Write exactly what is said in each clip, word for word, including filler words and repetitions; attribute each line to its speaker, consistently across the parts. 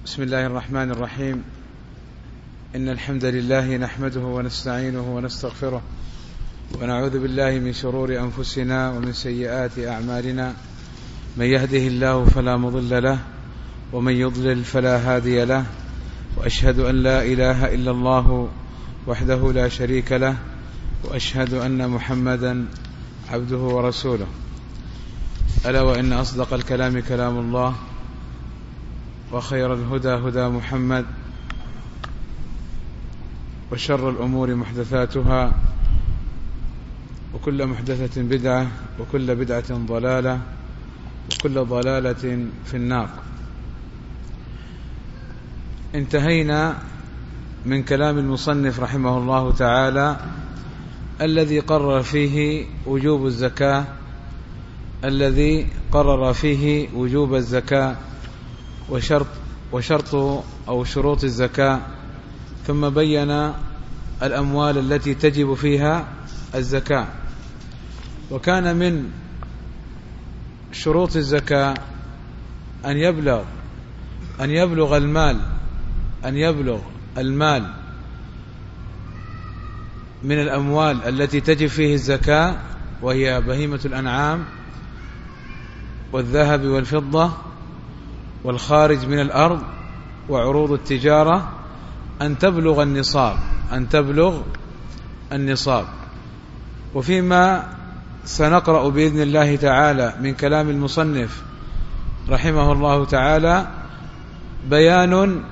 Speaker 1: بسم الله الرحمن الرحيم. إن الحمد لله نحمده ونستعينه ونستغفره ونعوذ بالله من شرور أنفسنا ومن سيئات أعمالنا. من يهده الله فلا مضل له ومن يضلل فلا هادي له، وأشهد أن لا إله إلا الله وحده لا شريك له، وأشهد أن محمدا عبده ورسوله. ألا وإن أصدق الكلام كلام الله، وخير الهدى هدى محمد، وشر الأمور محدثاتها، وكل محدثة بدعة، وكل بدعة ضلالة، وكل ضلالة في النار. انتهينا من كلام المصنف رحمه الله تعالى الذي قرر فيه وجوب الزكاة الذي قرر فيه وجوب الزكاة وشرط وشرط أو شروط الزكاة، ثم بين الأموال التي تجب فيها الزكاة. وكان من شروط الزكاة أن يبلغ أن يبلغ المال أن يبلغ المال من الأموال التي تجب فيه الزكاة، وهي بهيمة الأنعام والذهب والفضة والخارج من الأرض وعروض التجارة، أن تبلغ النصاب أن تبلغ النصاب. وفيما سنقرأ بإذن الله تعالى من كلام المصنف رحمه الله تعالى بيان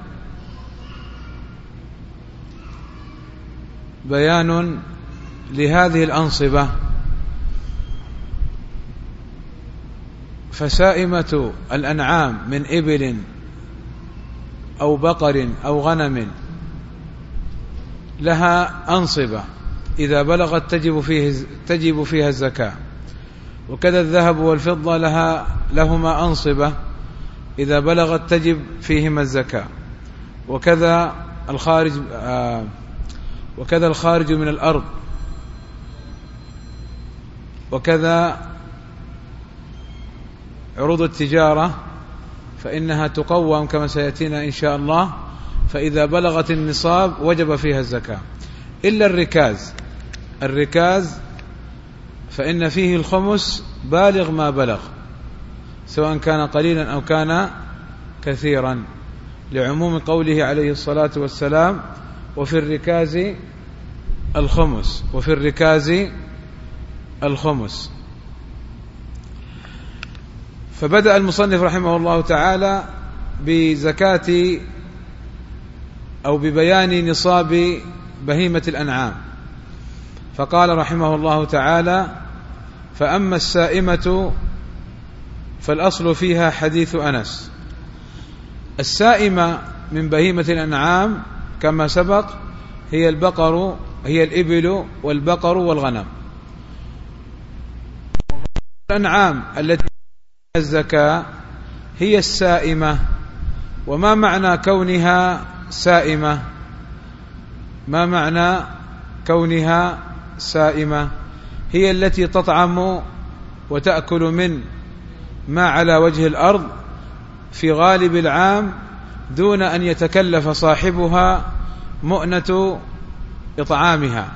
Speaker 1: بيان لهذه الأنصبة. فسائمة الأنعام من إبل أو بقر أو غنم لها أنصبة إذا بلغت تجب فيه تجب فيها الزكاة، وكذا الذهب والفضة لها لهما أنصبة إذا بلغت تجب فيهما الزكاة، وكذا الخارج آه وكذا الخارج من الأرض، وكذا عروض التجارة فإنها تقوم كما سيأتينا إن شاء الله، فإذا بلغت النصاب وجب فيها الزكاة، إلا الركاز. الركاز فإن فيه الخمس بالغ ما بلغ، سواء كان قليلا أو كان كثيرا، لعموم قوله عليه الصلاة والسلام: وفي الركاز الخمس وفي الركاز الخمس. فبدأ المصنف رحمه الله تعالى بزكاة أو ببيان نصاب بهيمة الأنعام، فقال رحمه الله تعالى: فأما السائمة فالأصل فيها حديث أنس. السائمة من بهيمة الأنعام كما سبق هي البقر هي الإبل والبقر والغنم. الأنعام التي الزكاة هي السائمة. وما معنى كونها سائمة؟ ما معنى كونها سائمة؟ هي التي تطعم وتأكل من ما على وجه الأرض في غالب العام دون أن يتكلف صاحبها مؤنة إطعامها،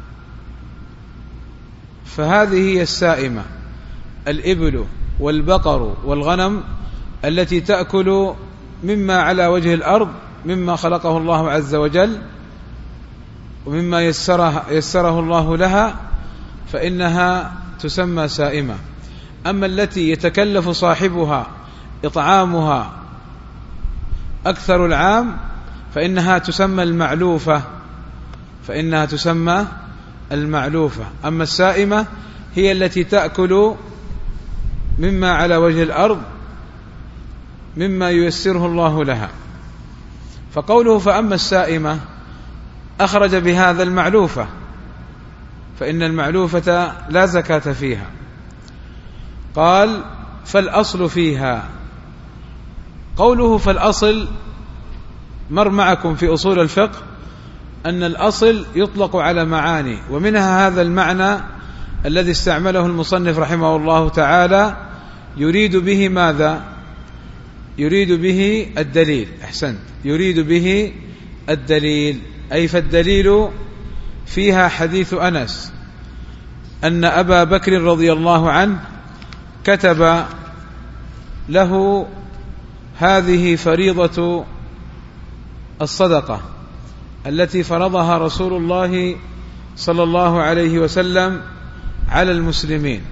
Speaker 1: فهذه هي السائمة: الإبل والبقر والغنم التي تأكل مما على وجه الأرض مما خلقه الله عز وجل ومما يسره, يسره الله لها، فإنها تسمى سائمة. أما التي يتكلف صاحبها إطعامها أكثر العام فإنها تسمى المعلوفة فإنها تسمى المعلوفة. أما السائمة هي التي تأكل مما على وجه الأرض مما ييسره الله لها. فقوله فأما السائمة أخرج بهذا المعلوفة، فإن المعلوفة لا زكاة فيها. قال: فالأصل فيها. قوله فالأصل مر معكم في أصول الفقه أن الأصل يطلق على معاني، ومنها هذا المعنى الذي استعمله المصنف رحمه الله تعالى، يريد به ماذا؟ يريد به الدليل. أحسنت، يريد به الدليل، أي فالدليل فيها حديث أنس أن أبا بكر رضي الله عنه كتب له هذه فريضة الصدقة التي فرضها رسول الله صلى الله عليه وسلم على المسلمين.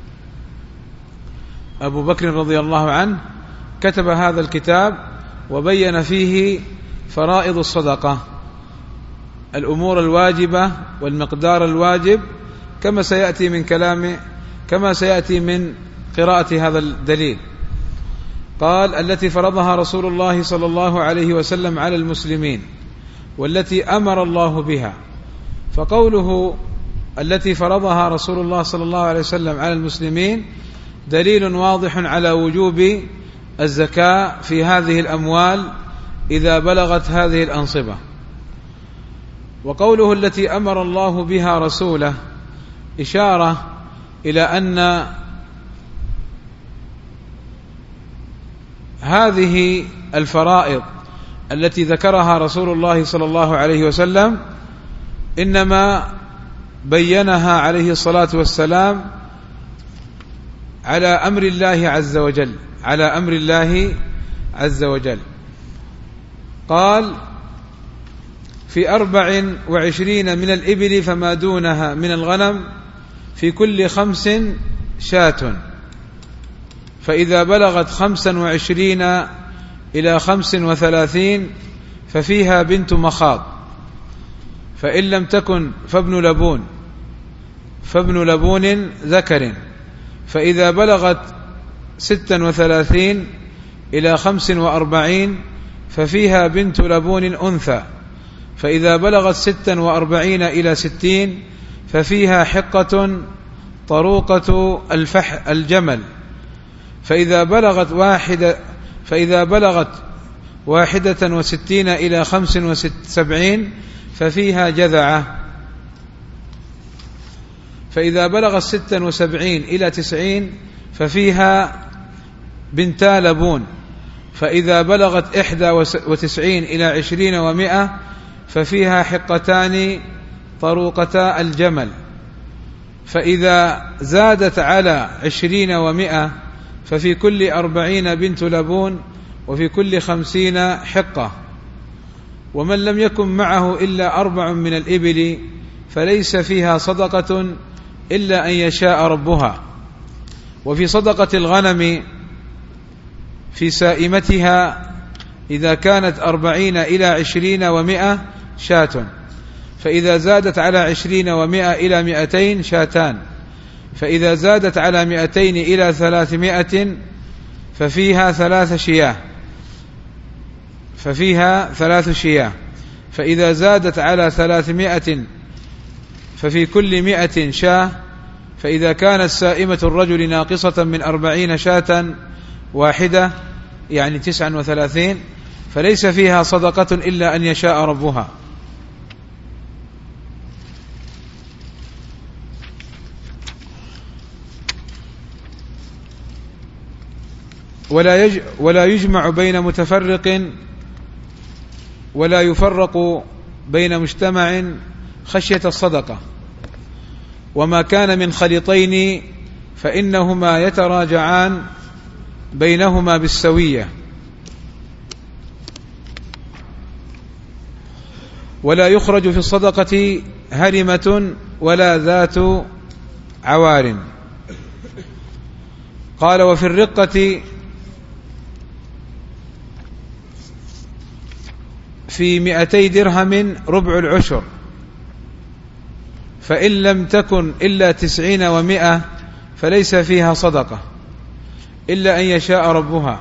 Speaker 1: أبو بكر رضي الله عنه كتب هذا الكتاب وبين فيه فرائض الصدقة، الأمور الواجبة والمقدار الواجب، كما سيأتي من كلام كما سيأتي من قراءة هذا الدليل. قال: التي فرضها رسول الله صلى الله عليه وسلم على المسلمين والتي أمر الله بها. فقوله التي فرضها رسول الله صلى الله عليه وسلم على المسلمين دليل واضح على وجوب الزكاة في هذه الأموال إذا بلغت هذه الأنصبة. وقوله التي أمر الله بها رسوله إشارة إلى أن هذه الفرائض التي ذكرها رسول الله صلى الله عليه وسلم إنما بينها عليه الصلاة والسلام على أمر الله عز وجل على أمر الله عز وجل. قال: في أربع وعشرين من الإبل فما دونها من الغنم في كل خمس شاة، فإذا بلغت خمسا وعشرين إلى خمس وثلاثين ففيها بنت مخاض، فإن لم تكن فابن لبون فابن لبون ذكر، فإذا بلغت ستا وثلاثين إلى خمس وأربعين ففيها بنت لبون أنثى، فإذا بلغت ستا وأربعين إلى ستين ففيها حقة طروقة الفح الجمل، فإذا بلغت واحدة فإذا بلغت واحدة وستين إلى خمس وسبعين ففيها جذعة، فإذا بلغت ستا وسبعين إلى تسعين ففيها بنتا لبون، فإذا بلغت إحدى وتسعين إلى عشرين ومئة ففيها حقتان طروقتا الجمل، فإذا زادت على عشرين ومئة ففي كل أربعين بنت لبون، وفي كل خمسين حقة. ومن لم يكن معه إلا أربع من الإبل فليس فيها صدقة إلا أن يشاء ربها. وفي صدقة الغنم في سائمتها إذا كانت أربعين إلى عشرين ومئة شاة، فإذا زادت على عشرين ومئة إلى مئتين شاتان، فإذا زادت على مئتين إلى ثلاثمائة ففيها ثلاث شياه ففيها ثلاث شياه فإذا زادت على ثلاثمائة ففي كل مئة شاه، فإذا كانت سائمة الرجل ناقصة من أربعين شاة واحدة يعني تسعا وثلاثين فليس فيها صدقة إلا أن يشاء ربها. ولا يج ولا يجمع بين متفرق ولا يفرق بين مجتمع خشية الصدقة. وما كان من خليطين فإنهما يتراجعان بينهما بالسوية. ولا يخرج في الصدقة هرمة ولا ذات عوار. قال: وفي الرقة في مئتي درهم ربع العشر، فإن لم تكن إلا تسعين ومئة فليس فيها صدقة إلا أن يشاء ربها.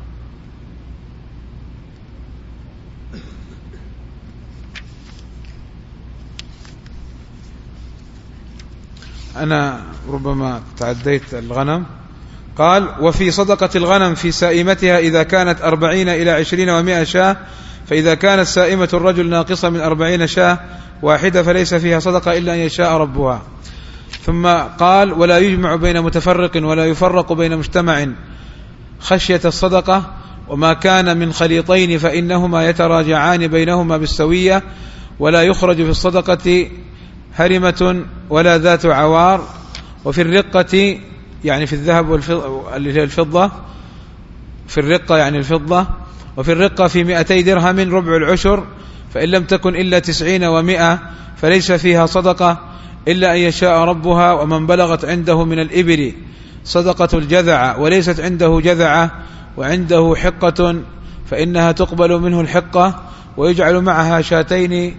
Speaker 1: أنا ربما تعديت الغنم. قال: وفي صدقة الغنم في سائمتها إذا كانت أربعين إلى عشرين ومئة شاة، فإذا كانت سائمة الرجل ناقصة من أربعين شاة واحدة فليس فيها صدقة إلا أن يشاء ربها. ثم قال: ولا يجمع بين متفرق ولا يفرق بين مجتمع خشية الصدقة. وما كان من خليطين فإنهما يتراجعان بينهما بالسوية، ولا يخرج في الصدقة هرمة ولا ذات عوار. وفي الرقة يعني في الذهب والفضة، في الرقة يعني الفضة. وفي الرقة في مئتي درهم ربع العشر، فإن لم تكن إلا تسعين ومئة فليس فيها صدقة إلا أن يشاء ربها. ومن بلغت عنده من الإبل صدقة الجذع وليست عنده جذعة وعنده حقة فإنها تقبل منه الحقة، ويجعل معها شاتين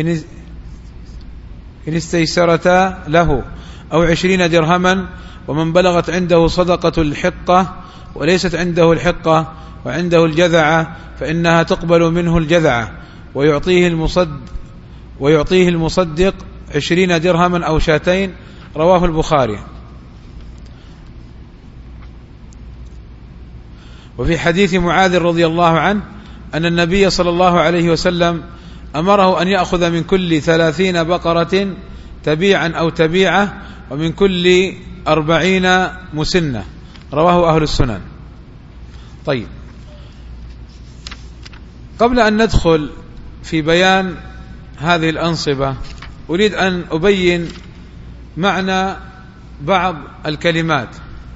Speaker 1: إن استيسرتا له أو عشرين درهما. ومن بلغت عنده صدقة الحقة وليست عنده الحقة وعنده الجذعة فإنها تقبل منه الجذعة، ويعطيه المصد ويعطيه المصدق عشرين درهما أو شاتين. رواه البخاري. وفي حديث معاذ رضي الله عنه أن النبي صلى الله عليه وسلم أمره أن يأخذ من كل ثلاثين بقرة تبيعا أو تبيعة، ومن كل أربعين مسنة. رواه أهل السنن. طيب، قبل أن ندخل في بيان هذه الأنصبة أريد أن أبين معنى بعض الكلمات.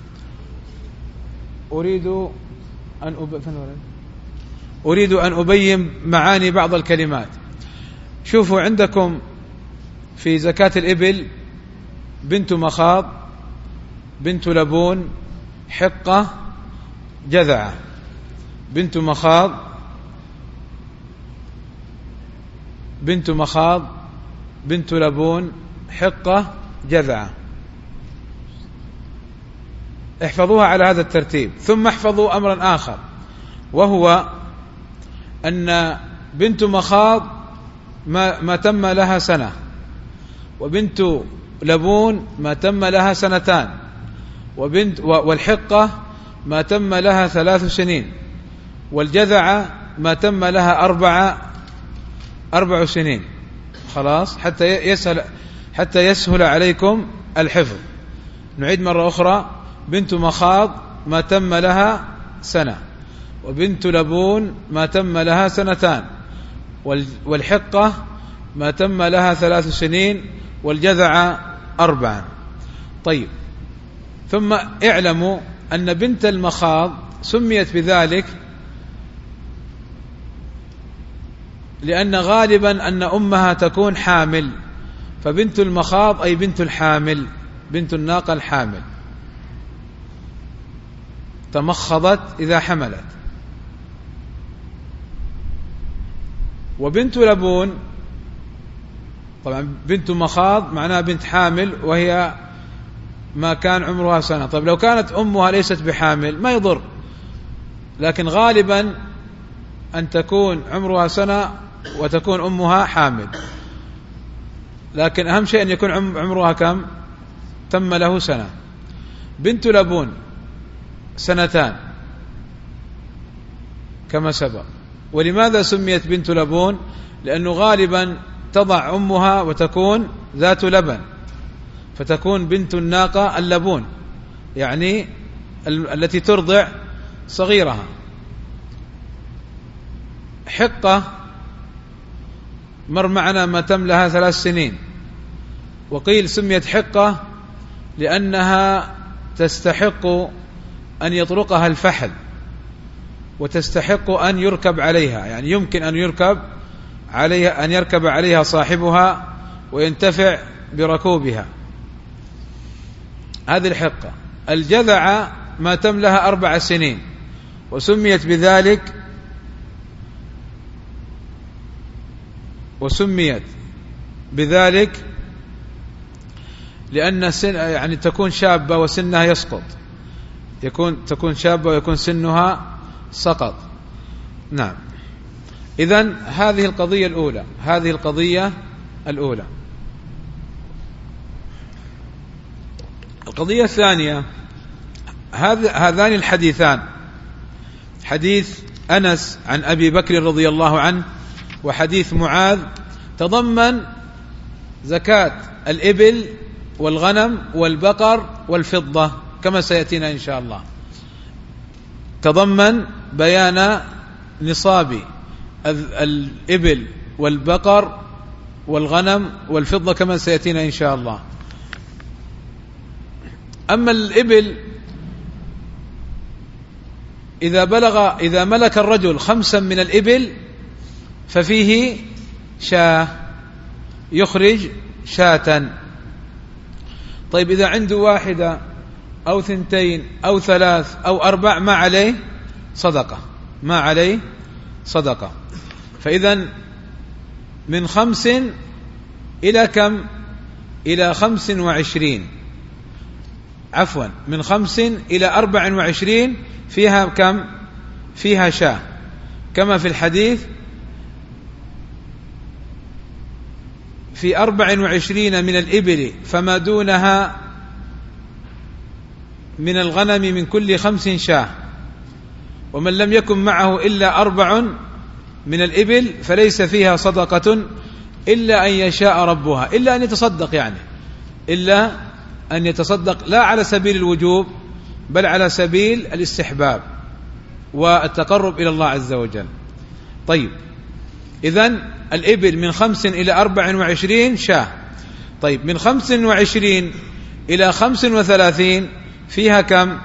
Speaker 1: أريد أن أريد أن أبين معاني بعض الكلمات. شوفوا عندكم في زكاة الإبل بنت مخاض، بنت لبون، حقة، جذعة. بنت مخاض، بنت مخاض، بنت لبون، حقة، جذعة. احفظوها على هذا الترتيب. ثم احفظوا أمرا آخر، وهو أن بنت مخاض ما, ما تم لها سنة، وبنت لبون ما تم لها سنتان، وبنت والحقة ما تم لها ثلاث سنين، والجذعة ما تم لها أربع أربع سنين. خلاص، حتى يسهل حتى يسهل عليكم الحفظ. نعيد مرة أخرى: بنت مخاض ما تم لها سنة، وبنت لبون ما تم لها سنتان، والحقة ما تم لها ثلاث سنين، والجذع أربعا. طيب، ثم اعلموا أن بنت المخاض سميت بذلك لأن غالبا أن أمها تكون حامل، فبنت المخاض أي بنت الحامل، بنت الناقة الحامل، تمخضت إذا حملت. وبنت لبون طبعا بنت مخاض معناها بنت حامل، وهي ما كان عمرها سنة. طيب، لو كانت أمها ليست بحامل ما يضر، لكن غالبا أن تكون عمرها سنة وتكون أمها حامل، لكن أهم شيء أن يكون عمرها كم؟ تم له سنة. بنت لبون سنتان كما سبق. ولماذا سميت بنت لبون؟ لأنه غالبا تضع أمها وتكون ذات لبن، فتكون بنت الناقة اللبون، يعني التي ترضع صغيرها. حقة مر معنا ما تم لها ثلاث سنين، وقيل سميت حقة لأنها تستحق أن يطرقها الفحل، وتستحق أن يركب عليها، يعني يمكن أن يركب عليها، أن يركب عليها صاحبها وينتفع بركوبها. هذه الحقة. الجذع ما تم لها أربع سنين، وسميت بذلك وسميت بذلك لأن سن يعني تكون شابة وسنها يسقط، يكون تكون شابة ويكون سنها سقط. نعم. إذن هذه القضية الأولى، هذه القضية الأولى. القضية الثانية، هذان الحديثان، حديث أنس عن أبي بكر رضي الله عنه وحديث معاذ، تضمن زكاة الإبل والغنم والبقر والفضة كما سيأتينا إن شاء الله. تضمن بيان نصاب الإبل والبقر والغنم والفضة كما سيأتينا إن شاء الله. أما الإبل إذا بلغ إذا ملك الرجل خمسا من الإبل ففيه شاة، يخرج شاة. طيب إذا عنده واحدة أو ثنتين أو ثلاث أو أربع ما عليه صدقة، ما عليه صدقة. فإذا من خمس إلى كم؟ إلى خمس وعشرين، عفوا من خمس إلى أربع وعشرين فيها كم؟ فيها شاة، كما في الحديث في أربع وعشرين من الإبل فما دونها من الغنم من كل خمس شاة، ومن لم يكن معه إلا أربع من الإبل فليس فيها صدقة إلا أن يشاء ربها، إلا أن يتصدق، يعني إلا أن يتصدق لا على سبيل الوجوب بل على سبيل الاستحباب والتقرب إلى الله عز وجل. طيب إذن الإبل من خمس إلى أربع وعشرين شاة. طيب من خمس وعشرين إلى خمس وثلاثين فيها كم؟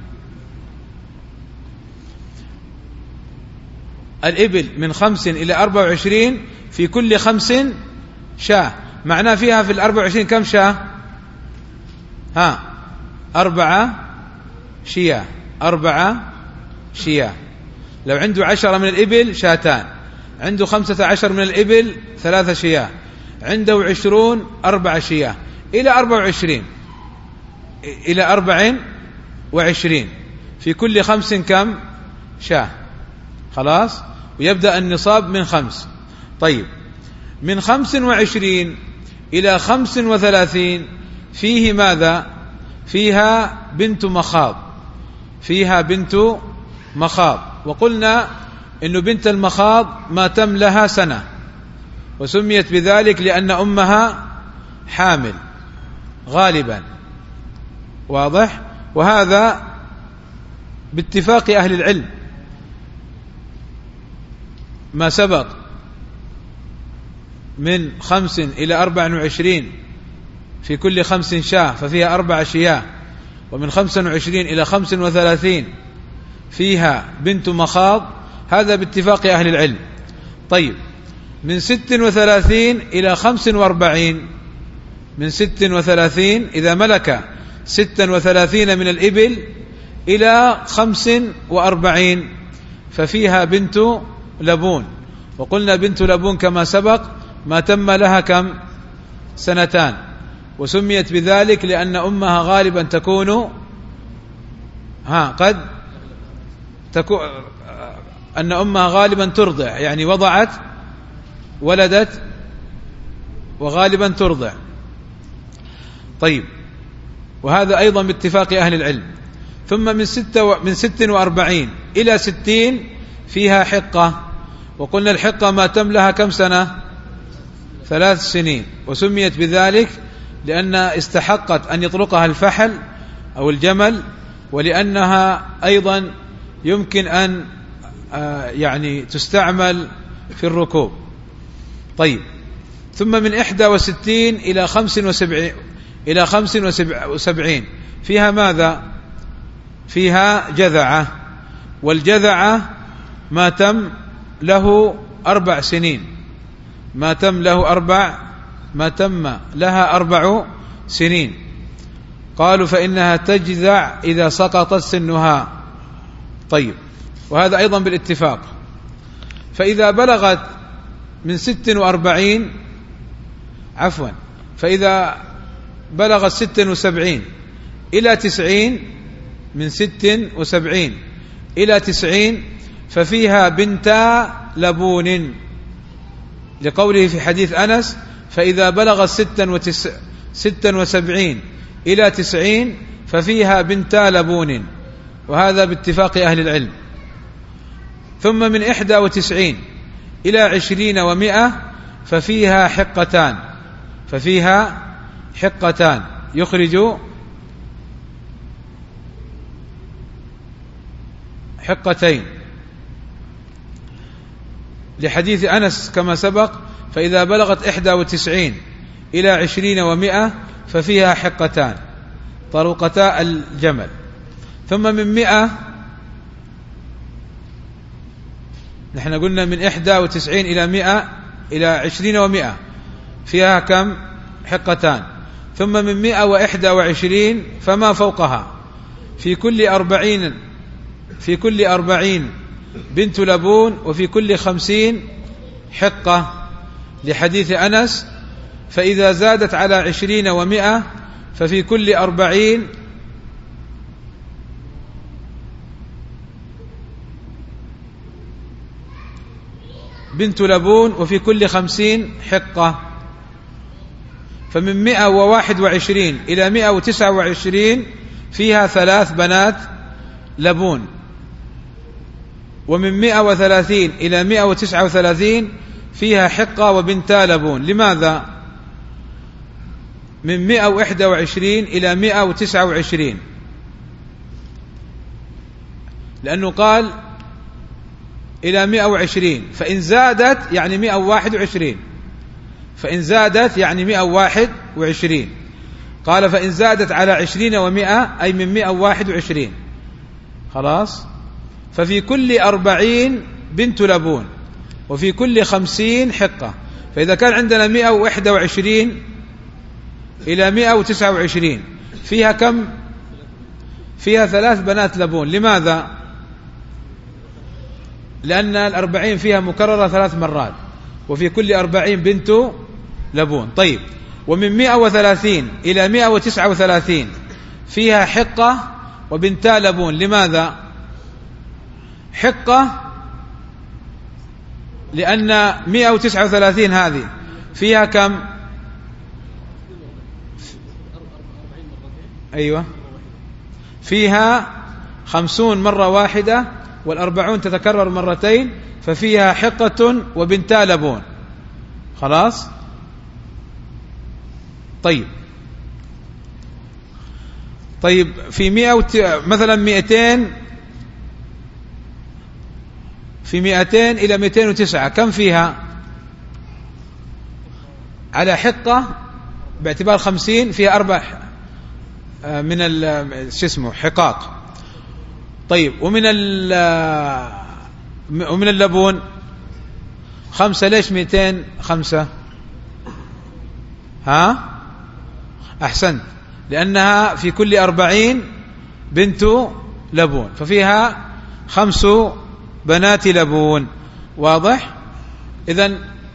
Speaker 1: الإبل من خمس إلى أربع وعشرين في كل خمس شاة، معناه فيها في الأربع وعشرين كم شاة؟ ها أربعة شياه، أربعة شياه. لو عنده عشرة من الإبل شاتان، عنده خمسة عشر من الإبل ثلاثة شياه، عنده عشرون أربع شياه، إلى أربع وعشرين، إلى أربع وعشرين في كل خمس كم؟ شاه. خلاص، ويبدأ النصاب من خمس. طيب من خمس وعشرين إلى خمس وثلاثين فيه ماذا؟ فيها بنت مخاض، فيها بنت مخاض. وقلنا إن بنت المخاض ما تم لها سنة، وسميت بذلك لأن أمها حامل غالبا، واضح؟ وهذا باتفاق أهل العلم، ما سبق من خمس إلى أربع وعشرين في كل خمس شاة ففيها أربع شياه، ومن خمس وعشرين إلى خمس وثلاثين فيها بنت مخاض، هذا باتفاق أهل العلم. طيب من ست وثلاثين إلى خمس واربعين، من ست وثلاثين إذا ملك ست وثلاثين من الإبل إلى خمس وأربعين ففيها بنت لبون. وقلنا بنت لبون كما سبق ما تم لها كم؟ سنتان، وسميت بذلك لأن أمها غالبا تكون ها قد تكون أن أمها غالبا ترضع، يعني وضعت ولدت وغالبا ترضع. طيب وهذا أيضا باتفاق أهل العلم. ثم من ستة و... من ست وأربعين إلى ستين فيها حقة، وقلنا الحقة ما تم لها كم سنة؟ ثلاث سنين، وسميت بذلك لأن استحقت أن يطلقها الفحل أو الجمل، ولأنها أيضا يمكن أن يعني تستعمل في الركوب. طيب ثم من إحدى وستين إلى خمس وسبعين إلى خمس وسبعين فيها ماذا؟ فيها جذعة، والجذعة ما تم له أربع سنين، ما تم له أربع ما تم لها أربع سنين. قالوا فإنها تجذع إذا سقطت سنها. طيب وهذا أيضا بالاتفاق. فإذا بلغت من ست وأربعين عفوا فإذا بلغت ست وسبعين إلى تسعين، من ست وسبعين إلى تسعين ففيها بنتا لبون، لقوله في حديث أنس فإذا بلغت ستا, وتس... ستا وسبعين إلى تسعين ففيها بنتا لبون، وهذا باتفاق أهل العلم. ثم من إحدى وتسعين إلى عشرين ومئة ففيها حقتان، ففيها حقتان يخرج حقتين لحديث أنس كما سبق: فإذا بلغت إحدى وتسعين إلى عشرين ومئة ففيها حقتان طروقتا الجمل. ثم من مئة، نحن قلنا من إحدى وتسعين إلى مئة إلى عشرين ومئة فيها كم؟ حقتان. ثم من مئة وإحدى وعشرين فما فوقها في كل أربعين في كل أربعين بنت لبون، وفي كل خمسين حقة لحديث أنس: فإذا زادت على عشرين ومئة ففي كل أربعين بنت لبون، وفي كل خمسين حقة. فمن مئة وواحد وعشرين إلى مئة وتسعة وعشرين فيها ثلاث بنات لبون. ومن مئة وثلاثين إلى مئة وتسعة وثلاثين فيها حقة وبنتا لبون. لماذا؟ من مئة وإحدى وعشرين إلى مئة وتسعة وعشرين، لأنه قال إلى مئة وعشرين، فإن زادت يعني مئة وواحد وعشرين، فإن زادت يعني مئة وواحد وعشرين. قال: فإن زادت على عشرين ومئة أي من مئة وواحد وعشرين. خلاص. ففي كل أربعين بنت لبون، وفي كل خمسين حقة. فإذا كان عندنا مئة وإحدى وعشرين إلى مئة وتسعة وعشرين فيها كم؟ فيها ثلاث بنات لبون. لماذا؟ لأن الأربعين فيها مكررة ثلاث مرات، وفي كل أربعين بنت لبون. طيب، ومن مئة وثلاثين إلى مئة وتسعة وثلاثين فيها حقة وبنتا لبون. لماذا؟ حقة لأن مئة وتسعة وثلاثين هذه فيها كم؟ أيوة، فيها خمسون مرة واحدة، والأربعون تتكرر مرتين، ففيها حقة وبنتا لبون. خلاص. طيب طيب في مئة وت... مثلا مئتين، في مئتين إلى مئتين وتسعة كم فيها؟ على حقة باعتبار خمسين فيها أربع من ال شو اسمه حقاق. طيب، ومن ال ومن اللبون خمسة. ليش مئتين خمسة؟ ها أحسنت، لأنها في كل أربعين بنت لبون، ففيها خمس بنات لبون. واضح؟ إذن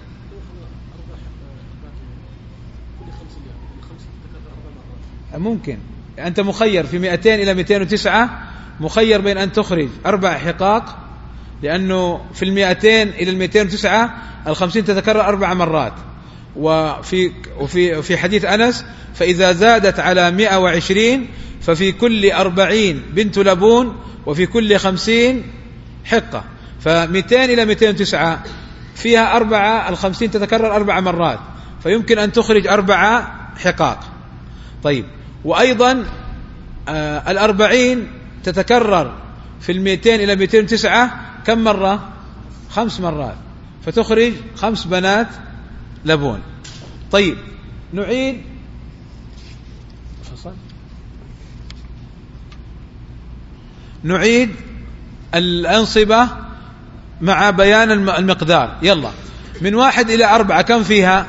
Speaker 1: ممكن أنت مخير في مئتين إلى مئتين وتسعة، مخير بين أن تخرج أربع حقاق، لأنه في المئتين إلى المئتين وتسعة الخمسين تتكرر أربع مرات. وفي وفي في حديث أنس: فإذا زادت على مئة وعشرين ففي كل أربعين بنت لبون، وفي كل خمسين حقة. فمئتين إلى مئتين وتسعة فيها أربعة، الخمسين تتكرر أربع مرات، فيمكن أن تخرج أربع حقاق. طيب، وأيضا آه الأربعين تتكرر في المئتين إلى مئتين وتسعة كم مرة؟ خمس مرات، فتخرج خمس بنات لبون. طيب، نعيد فصل. نعيد الأنصبة مع بيان المقدار. يلا، من واحد إلى أربعة كم فيها؟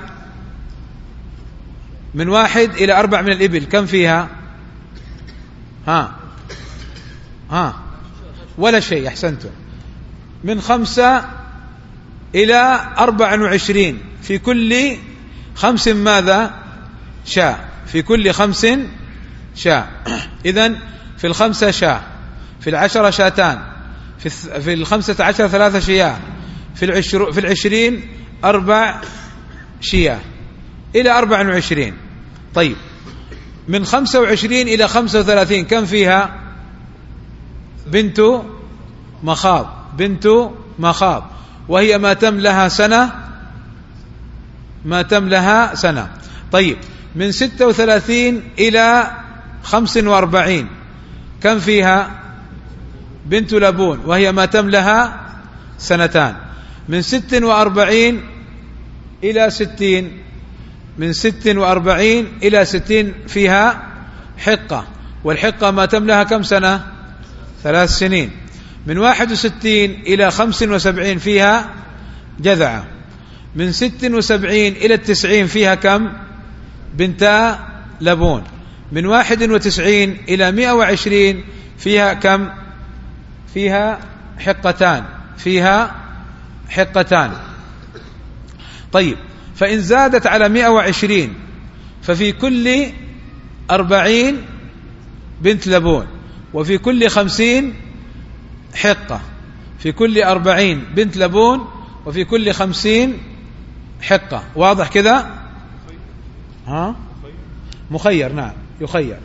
Speaker 1: من واحد إلى أربع من الإبل كم فيها؟ ها ها ولا شيء. أحسنتم. من خمسة إلى أربع وعشرين في كل خمس ماذا؟ شاء. في كل خمس شاء. إذن في الخمسة شاء، في العشرة شاتان، في في الخمسة عشر ثلاثة شياه، في العشر في العشرين أربع شياه إلى أربع وعشرين. طيب، من خمسة وعشرين إلى خمسة وثلاثين كم فيها؟ بنت مخاض. بنت مخاض، وهي ما تم لها سنة، ما تم لها سنة. طيب، من ستة وثلاثين إلى خمس وأربعين كم فيها؟ بنت لبون، وهي ما تم لها سنتان. من ست وأربعين إلى ستين، من ست وأربعين إلى ستين فيها حقة، والحقة ما تملها كم سنة؟ ثلاث سنين. من واحد وستين إلى خمس وسبعين فيها جذعة. من ست وسبعين إلى التسعين فيها كم؟ بنتا لبون. من واحد وتسعين إلى مئة وعشرين فيها كم؟ فيها حقتان، فيها حقتان. طيب، فإن زادت على مئة وعشرين ففي كل أربعين بنت لبون، وفي كل خمسين حقة. في كل أربعين بنت لبون، وفي كل خمسين حقة. واضح كذا؟ ها؟ مخير، نعم يخير.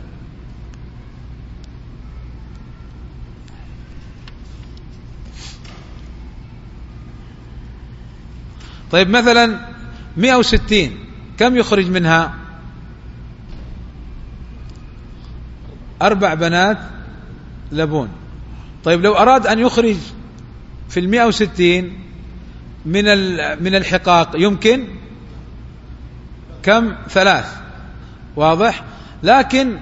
Speaker 1: طيب مثلا مئة وستين كم يخرج منها؟ أربع بنات لبون. طيب لو أراد أن يخرج في المئة وستين من من الحقاق يمكن كم؟ ثلاث. واضح؟ لكن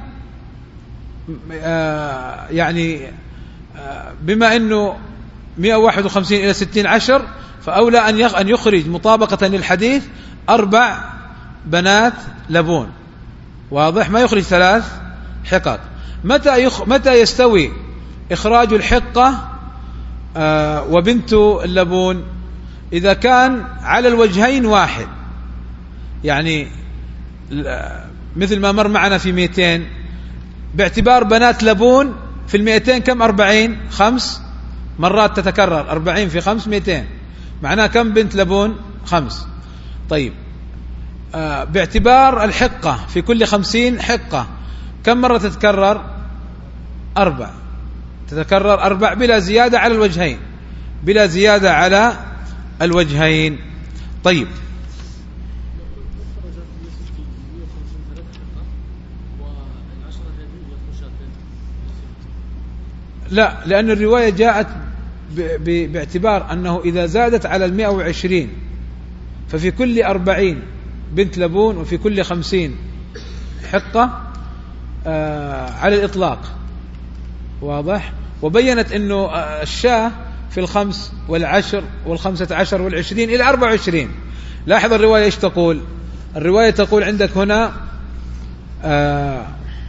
Speaker 1: آه يعني آه بما أنه مئة وواحد وخمسين إلى ستين عشر، فأولى أن يخرج مطابقة للحديث أربع بنات لبون. واضح؟ ما يخرج ثلاث حقق. متى يخ... متى يستوي إخراج الحقة آه وبنت اللبون؟ إذا كان على الوجهين واحد، يعني مثل ما مر معنا في مئتين، باعتبار بنات لبون في المئتين كم؟ أربعين، خمس مرات تتكرر. أربعين في خمس مئتين، معناه كم بنت لبون؟ خمس. طيب آه باعتبار الحقة في كل خمسين حقة كم مرة تتكرر؟ أربع. تتكرر أربع بلا زيادة على الوجهين، بلا زيادة على الوجهين. طيب لا، لأن الرواية جاءت باعتبار أنه إذا زادت على المئة وعشرين ففي كل أربعين بنت لبون، وفي كل خمسين حقة آه على الإطلاق. واضح؟ وبينت أنه الشاة في الخمس والعشر والخمسة عشر والعشرين إلى أربع وعشرين. لاحظ الرواية إيش تقول؟ الرواية تقول عندك هنا آه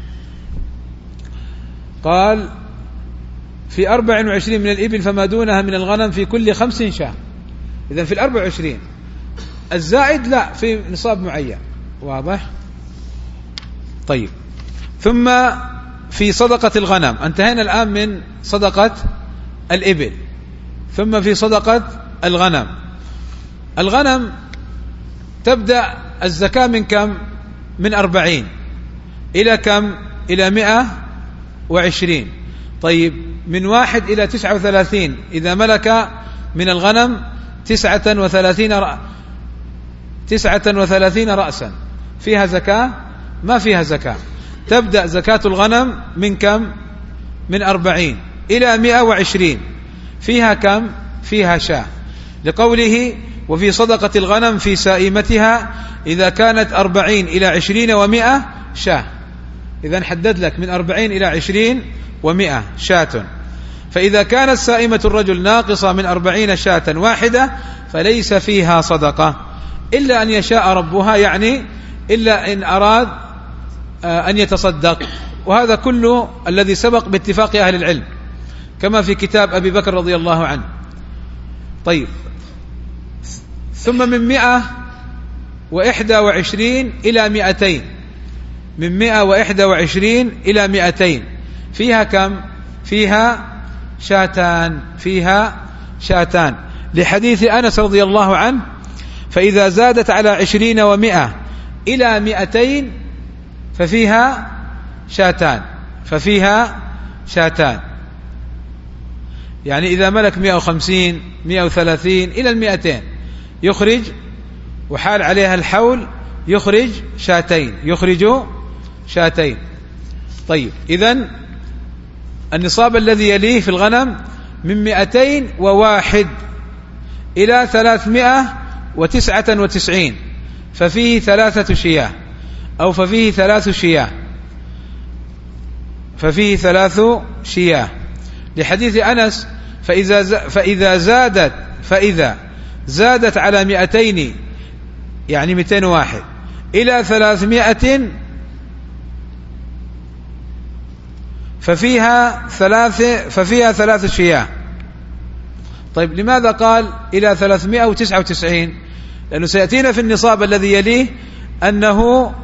Speaker 1: قال في أربع وعشرين من الإبل فما دونها من الغنم في كل خمس شاة. إذن في الأربع وعشرين. الزائد لا، في نصاب معين. واضح؟ طيب، ثم في صدقة الغنم. انتهينا الآن من صدقة الإبل، ثم في صدقة الغنم. الغنم تبدأ الزكاة من كم؟ من أربعين إلى كم؟ إلى مئة وعشرين. طيب من واحد إلى تسعة وثلاثين إذا ملك من الغنم تسعة وثلاثين رأ... تسعة وثلاثين رأسا فيها زكاة؟ ما فيها زكاة. تبدأ زكاة الغنم من كم؟ من أربعين إلى مئة وعشرين. فيها كم؟ فيها شاة، لقوله وفي صدقة الغنم في سائمتها إذا كانت أربعين إلى عشرين ومئة شاة. إذن حدد لك من أربعين إلى عشرين ومئة شاة. فإذا كانت سائمة الرجل ناقصة من أربعين شاة واحدة فليس فيها صدقة إلا أن يشاء ربها، يعني إلا إن أراد أن يتصدق. وهذا كله الذي سبق باتفاق أهل العلم كما في كتاب أبي بكر رضي الله عنه. طيب، ثم من مئة وإحدى وعشرين إلى مئتين، من مئة وإحدى وعشرين إلى مئتين فيها كم؟ فيها شاتان، فيها شاتان، لحديث أنس رضي الله عنه فإذا زادت على عشرين ومئة إلى مئتين ففيها شاتان، ففيها شاتان. يعني إذا ملك مئة وخمسين مئة وثلاثين إلى المئتين يخرج، وحال عليها الحول يخرج شاتين، يخرج شاتين. طيب، إذن النصاب الذي يليه في الغنم من مئتين وواحد إلى ثلاثمائة وتسعة وتسعين ففيه ثلاثة شياه، أو ففيه ثلاث شياه، ففيه ثلاث شياه لحديث أنس: فإذا فإذا زادت فإذا زادت على مئتين، يعني مئتين واحد، إلى ثلاثمائة ففيها ثلاث ففيها ثلاث شياه. طيب لماذا قال إلى ثلاثمائة وتسعة وتسعين؟ لأنه سيأتينا في النصاب الذي يليه أنه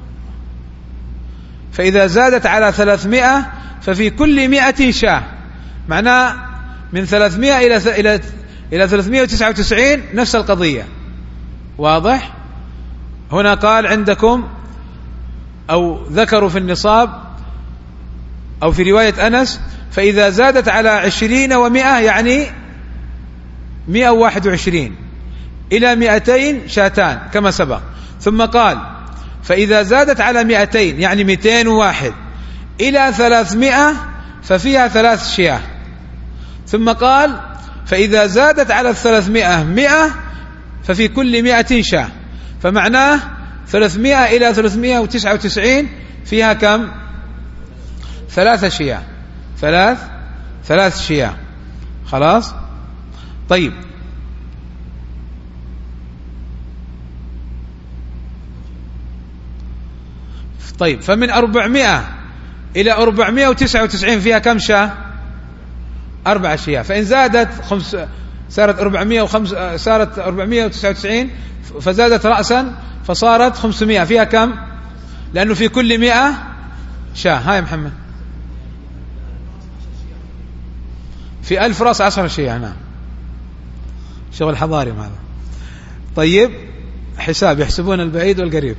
Speaker 1: فإذا زادت على ثلاثمائة ففي كل مئة شاة، معناه من ثلاثمائة إلى إلى إلى ثلاثمائة وتسعة وتسعين نفس القضية. واضح؟ هنا قال عندكم أو ذكروا في النصاب أو في رواية أنس: فإذا زادت على عشرين ومئة، يعني مئة وواحد وعشرين، إلى مئتين شاتان كما سبق. ثم قال: فإذا زادت على مئتين، يعني مئتين وواحد، إلى ثلاثمائة ففيها ثلاث شياه. ثم قال: فإذا زادت على الثلاثمائة مئة ففي كل مئة شاه. فمعناه ثلاثمائة إلى ثلاثمائة وتسعة وتسعين فيها كم؟ ثلاث شياه، ثلاث ثلاث شياه. خلاص؟ طيب، طيب فمن أربعمائة إلى أربعمائة وتسعة وتسعين فيها كم شاة؟ أربع شياه. فإن زادت خمس صارت أربعمائة وخمس صارت أربعمائة وتسعة وتسعين، فزادت رأسا فصارت خمسمائة، فيها كم؟ لأنه في كل مئة شاة. هاي محمد، في ألف رأس عشر شياه. نعم، شغل حضاري هذا. طيب، حساب يحسبون البعيد والقريب.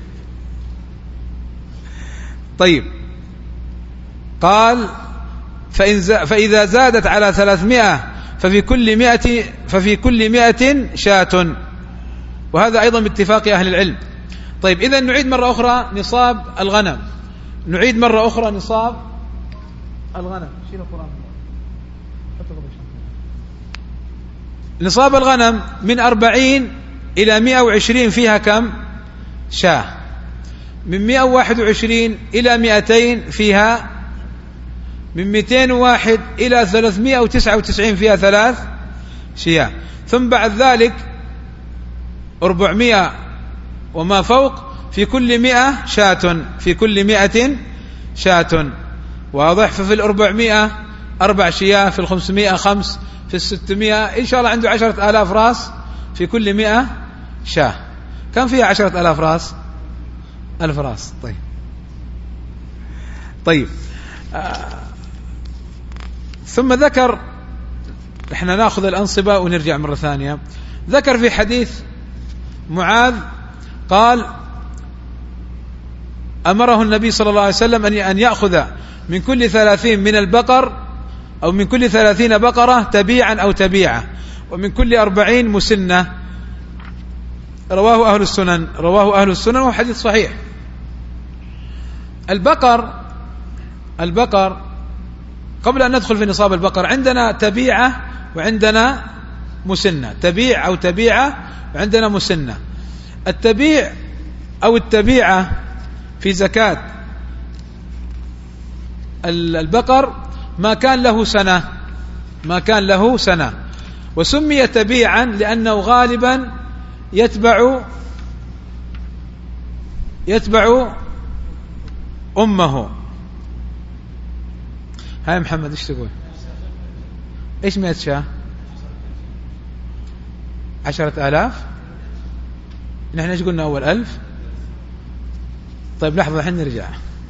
Speaker 1: طيب، قال: فإن فإذا زادت على ثلاثمائة ففي كل مئة ففي كل مئة شاة، وهذا أيضا باتفاق أهل العلم. طيب، إذا نعيد مرة أخرى نصاب الغنم، نعيد مرة أخرى نصاب الغنم. شيل القرآن. نصاب الغنم من أربعين إلى مئة وعشرين فيها كم شاة؟ من مئة وواحد وعشرين إلى مئتين فيها، من مئتين وواحد إلى ثلاثمائة وتسعة وتسعين فيها ثلاث شياه. ثم بعد ذلك أربعمائة وما فوق في كل مئة شاة، في كل مئة شاة. واضح؟ ففي الأربعمائة أربع شياه، في الخمسمائة خمس، في الستمائة إن شاء الله عنده عشرة آلاف رأس، في كل مئة شاه. كم فيها عشرة آلاف رأس؟ ألف رأس. طيب طيب آه. ثم ذكر، احنا ناخذ الأنصبة ونرجع مرة ثانية. ذكر في حديث معاذ قال: أمره النبي صلى الله عليه وسلم أن يأخذ من كل ثلاثين من البقر، أو من كل ثلاثين بقرة تبيعا أو تبيعة، ومن كل أربعين مسنة. رواه أهل السنن، رواه أهل السنن وهو حديث صحيح. البقر البقر قبل أن ندخل في نصاب البقر، عندنا تبيعة وعندنا مسنة، تبيع أو تبيعة وعندنا مسنة. التبيع أو التبيعة في زكاة البقر ما كان له سنة، ما كان له سنة، وسمي تبيعا لأنه غالبا يتبع يتبع أمه. هاي محمد ايش تقول؟ ايش مئة شاة؟ عشرة آلاف. نحن ايش قلنا أول؟ ألف. طيب لحظة، الحين نرجع.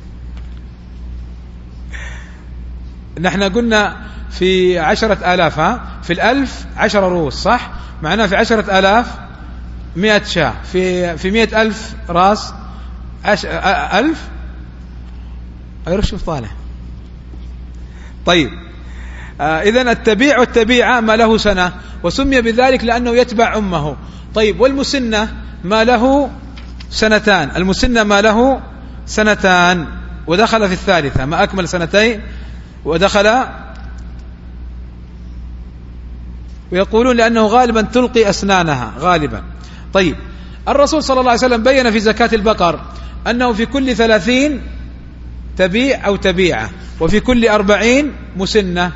Speaker 1: نحن قلنا في عشرة آلاف، ها في الألف عشرة رؤوس، صح؟ معناه في عشرة آلاف مئة شاة، في في مئة ألف راس عش... ألف. أيرش شوف طالع. طيب آه إذن التبيع والتبيعة ما له سنة، وسمي بذلك لأنه يتبع أمه. طيب، والمسنة ما له سنتان، المسنة ما له سنتان ودخل في الثالثة، ما أكمل سنتين ودخل
Speaker 2: ويقولون لأنه غالبا تلقي أسنانها غالبا. طيب، الرسول صلى الله عليه وسلم بين في زكاة البقر أنه في كل ثلاثين تبيع أو تبيعة، وفي كل أربعين مسنة،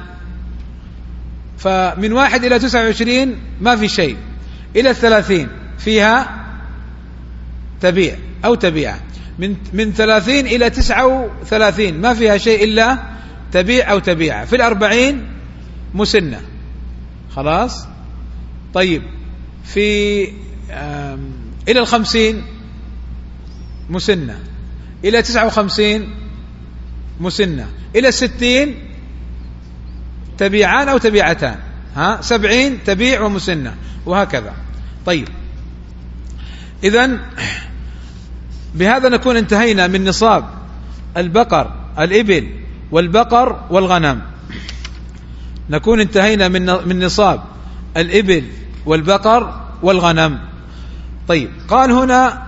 Speaker 2: فمن واحد إلى تسعة وعشرين ما في شيء، إلى الثلاثين فيها تبيع أو تبيعة، من من ثلاثين إلى تسعة وثلاثين ما فيها شيء إلا تبيع أو تبيعة، في الأربعين مسنة. خلاص. طيب، في إلى الخمسين مسنة، إلى تسعة وخمسين مسنة، إلى الستين تبيعان أو تبيعتان، ها سبعين تبيع ومسنة، وهكذا. طيب، إذن بهذا نكون انتهينا من نصاب البقر الإبل والبقر والغنم، نكون انتهينا من من نصاب الإبل والبقر والغنم. طيب، قال هنا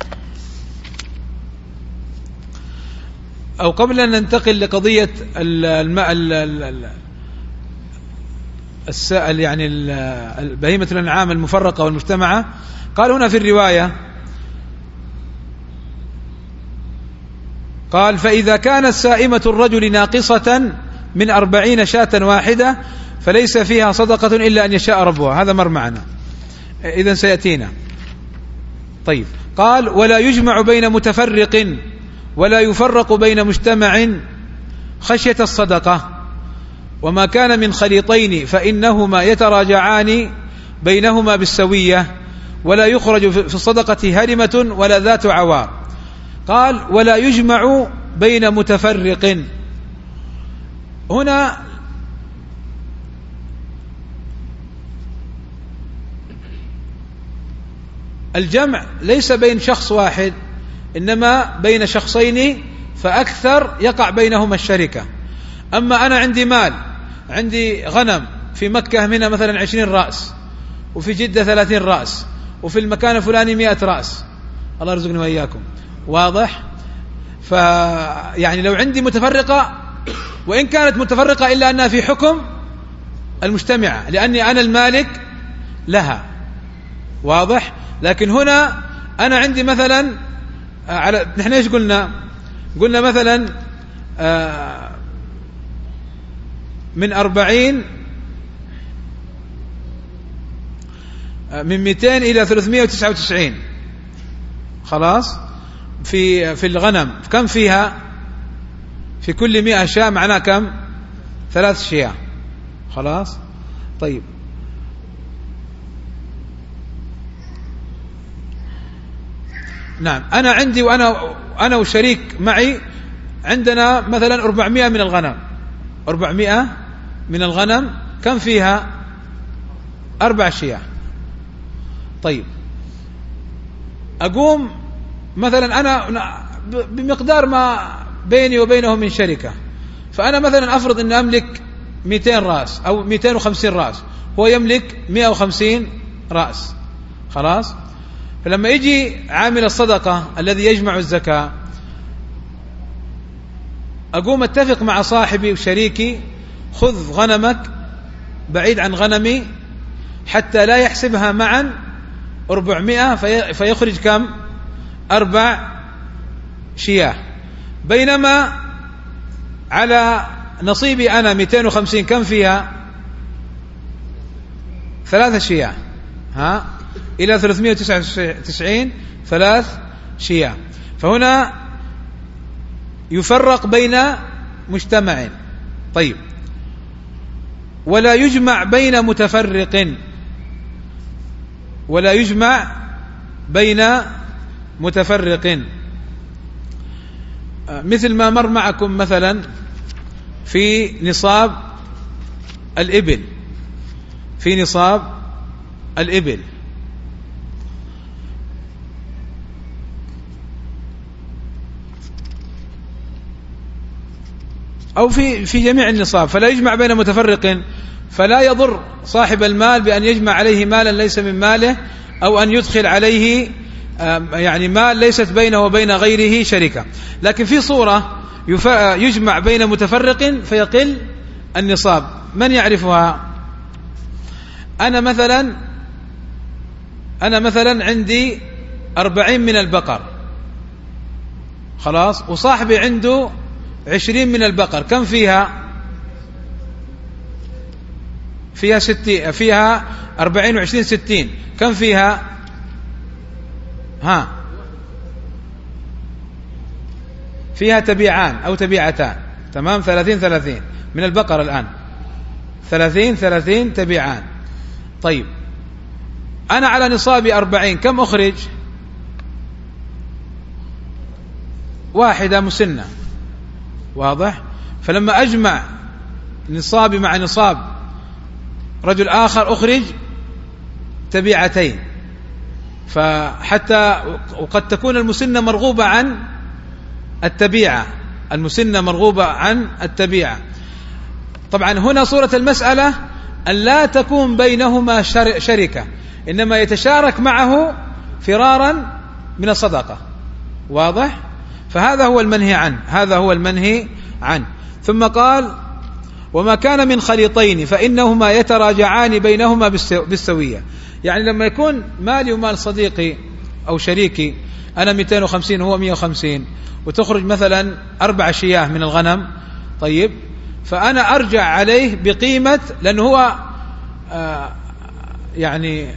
Speaker 2: أو قبل أن ننتقل لقضية الماء السائل يعني بهيمة الأنعام المفرقة والمجتمعة، قال هنا في الرواية، قال فإذا كانت سائمة الرجل ناقصة من أربعين شاة واحدة فليس فيها صدقة إلا أن يشاء ربها. هذا مر معنا، إذن سيأتينا. طيب، قال ولا يجمع بين متفرق ولا يفرق بين مجتمع خشية الصدقة، وما كان من خليطين فإنهما يتراجعان بينهما بالسوية، ولا يخرج في الصدقة هرمة ولا ذات عوار. قال ولا يجمع بين متفرق، هنا الجمع ليس بين شخص واحد، إنما بين شخصين فأكثر يقع بينهما الشركة. أما أنا عندي مال، عندي غنم في مكة منها مثلا عشرين رأس، وفي جدة ثلاثين رأس، وفي المكان الفلاني مئة رأس، الله يرزقني وإياكم، واضح؟ فيعني لو عندي متفرقة، وإن كانت متفرقة إلا أنها في حكم المجتمعة لأني أنا المالك لها، واضح؟ لكن هنا أنا عندي مثلا على نحن إيش قلنا؟ قلنا مثلا من أربعين من مئتين إلى ثلاثمائة وتسعة وتسعين. خلاص. في في الغنم كم فيها؟ في كل مئة شاة معناه كم؟ ثلاث شياه. خلاص. طيب، نعم، أنا عندي وأنا أنا وشريك معي عندنا مثلا أربعمائة من الغنم، أربعمائة من الغنم كم فيها؟ أربع شياه. طيب، أقوم مثلا أنا بمقدار ما بيني وبينه من شركة، فأنا مثلا أفرض أن أملك مئتين رأس أو مئتين وخمسين رأس، هو يملك مئة وخمسين رأس. خلاص. فلما يجي عامل الصدقة الذي يجمع الزكاة، أقوم أتفق مع صاحبي وشريكي، خذ غنمك بعيد عن غنمي حتى لا يحسبها معا أربعمائة فيخرج كم؟ أربع شياه، بينما على نصيبي أنا مئتين وخمسين كم فيها؟ ثلاثة شياه، ها إلى ثلاثمائة وتسعة وتسعين ثلاث شياه. فهنا يفرق بين مجتمع. طيب، ولا يجمع بين متفرق، ولا يجمع بين متفرق، مثل ما مر معكم مثلا في نصاب الإبل، في نصاب الإبل أو في في جميع النصاب، فلا يجمع بين متفرق، فلا يضر صاحب المال بأن يجمع عليه مالا ليس من ماله، أو أن يدخل عليه يعني مال ليست بينه وبين غيره شركة. لكن في صورة يجمع بين متفرق فيقل النصاب، من يعرفها؟ أنا مثلا أنا مثلا عندي أربعين من البقر، خلاص، وصاحبي عنده عشرين من البقر، كم فيها؟ فيها ستين، فيها أربعين وعشرين ستين، كم فيها؟ ها فيها تبيعان أو تبيعتان، تمام، ثلاثين ثلاثين من البقر الآن، ثلاثين ثلاثين تبيعان. طيب أنا على نصابي أربعين، كم أخرج؟ واحدة مسنة، واضح؟ فلما أجمع نصابي مع نصاب رجل آخر أخرج تبيعتين. فحتى وقد تكون المسنة مرغوبة عن التبيعة، المسنة مرغوبة عن التبيعة. طبعا هنا صورة المسألة أن لا تكون بينهما شركة، إنما يتشارك معه فرارا من الصدقة، واضح؟ فهذا هو المنهي عنه، هذا هو المنهي عنه. ثم قال: وما كان من خليطين فإنهما يتراجعان بينهما بالسوية. يعني لما يكون مالي ومال صديقي أو شريكي، أنا مئتين وخمسين وهو مئة وخمسين، وتخرج مثلا أربع شياه من الغنم، طيب، فأنا أرجع عليه بقيمة، لأنه هو آه يعني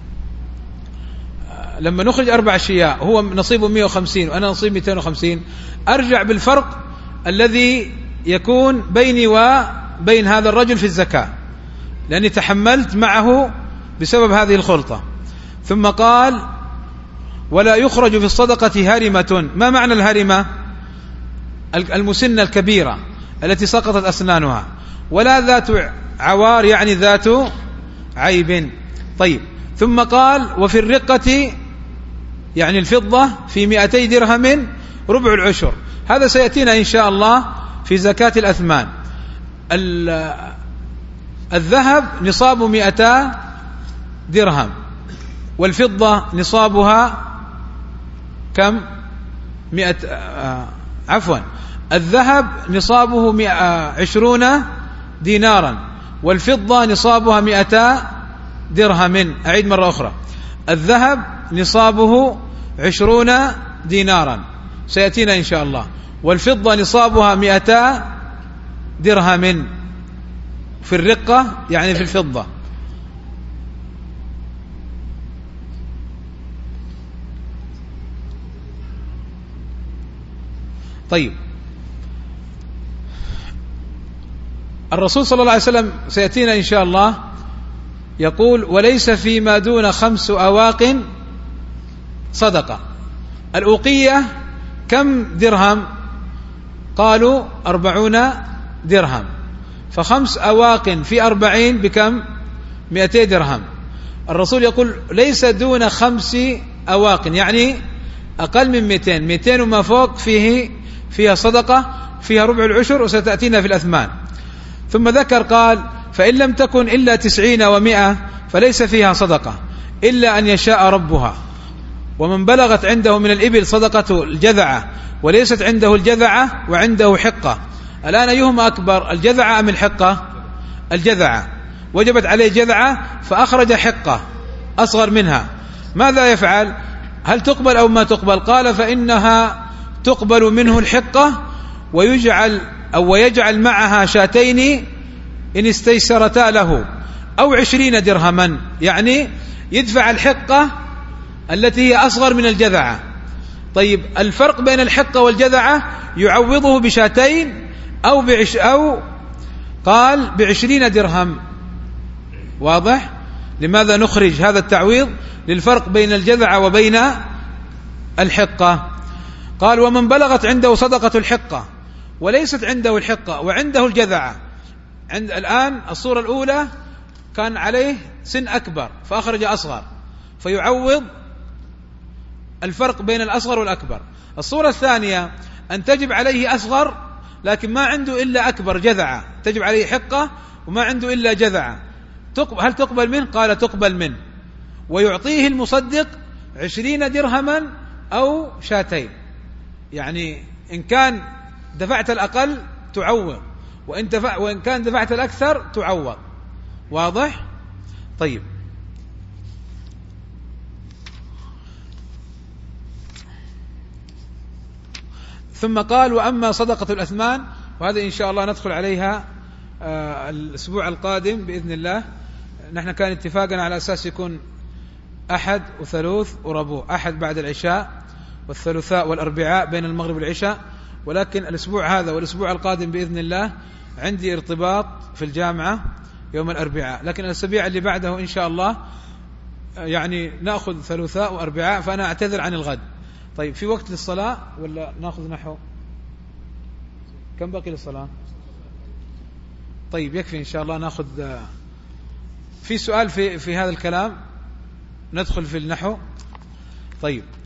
Speaker 2: آه لما نخرج أربع شياه هو نصيبه مئة وخمسين وأنا نصيب مئتين وخمسين، أرجع بالفرق الذي يكون بيني وبين هذا الرجل في الزكاة، لأني تحملت معه بسبب هذه الخلطة. ثم قال: ولا يخرج في الصدقة هرمة. ما معنى الهرمة؟ المسنة الكبيرة التي سقطت أسنانها، ولا ذات عوار يعني ذات عيب. طيب، ثم قال: وفي الرقة يعني الفضة في مئتي درهم ربع العشر. هذا سيأتينا إن شاء الله في زكاة الأثمان. الذهب نصاب مئتا درهم، والفضة نصابها كم؟ مئة آه عفوا الذهب نصابه مئة عشرون دينارا، والفضة نصابها مئتا درهم. أعيد مرة أخرى: الذهب نصابه عشرون دينارا، سيأتينا إن شاء الله، والفضة نصابها مئتا درهم في الرقة يعني في الفضة. طيب، الرسول صلى الله عليه وسلم سيأتينا إن شاء الله يقول: وليس فيما دون خمس أواق صدقة. الأوقية كم درهم؟ قالوا أربعون درهم، فخمس أواق في أربعين بكم؟ مئتي درهم. الرسول يقول: ليس دون خمس أواق، يعني أقل من مئتين، مئتين وما فوق فيه فيها صدقة، فيها ربع العشر، وستأتينا في الأثمان. ثم ذكر قال: فإن لم تكن إلا تسعين ومئة فليس فيها صدقة إلا أن يشاء ربها. ومن بلغت عنده من الإبل صدقة الجذعة وليست عنده الجذعة وعنده حقة، الآن أيهما أكبر، الجذعة أم الحقة؟ الجذعة، وجبت عليه جذعة فأخرج حقة أصغر منها، ماذا يفعل؟ هل تقبل أو ما تقبل؟ قال: فإنها تقبل منه الحقة ويجعل أو ويجعل معها شاتين إن استيسرتا له، أو عشرين درهما، يعني يدفع الحقة التي هي أصغر من الجذعة. طيب، الفرق بين الحقة والجذعة يعوضه بشاتين أو بعش أو قال بعشرين درهم، واضح؟ لماذا نخرج هذا التعويض؟ للفرق بين الجذعة وبين الحقة. قال: ومن بلغت عنده صدقة الحقة وليست عنده الحقة وعنده الجذعة. عند الآن الصورة الأولى كان عليه سن أكبر فأخرج أصغر، فيعوض الفرق بين الأصغر والأكبر. الصورة الثانية أن تجب عليه أصغر لكن ما عنده إلا أكبر جذعة، تجب عليه حقة وما عنده إلا جذعة، هل تقبل منه؟ قال: تقبل منه، ويعطيه المصدق عشرين درهما أو شاتين. يعني إن كان دفعت الأقل تعوض، وإن, دفع وإن كان دفعت الأكثر تعوض، واضح؟ طيب، ثم قال: وأما صدقة الأثمان، وهذا إن شاء الله ندخل عليها الأسبوع القادم بإذن الله. نحن كان اتفاقنا على أساس يكون أحد وثلوث وربوع، أحد بعد العشاء والثلاثاء والأربعاء بين المغرب والعشاء، ولكن الأسبوع هذا والأسبوع القادم بإذن الله عندي ارتباط في الجامعة يوم الأربعاء، لكن الأسابيع اللي بعده إن شاء الله يعني نأخذ ثلاثاء وأربعاء، فأنا أعتذر عن الغد. طيب، في وقت للصلاة ولا نأخذ نحو كم بقي للصلاة؟ طيب، يكفي إن شاء الله نأخذ. في سؤال في في هذا الكلام ندخل في النحو. طيب.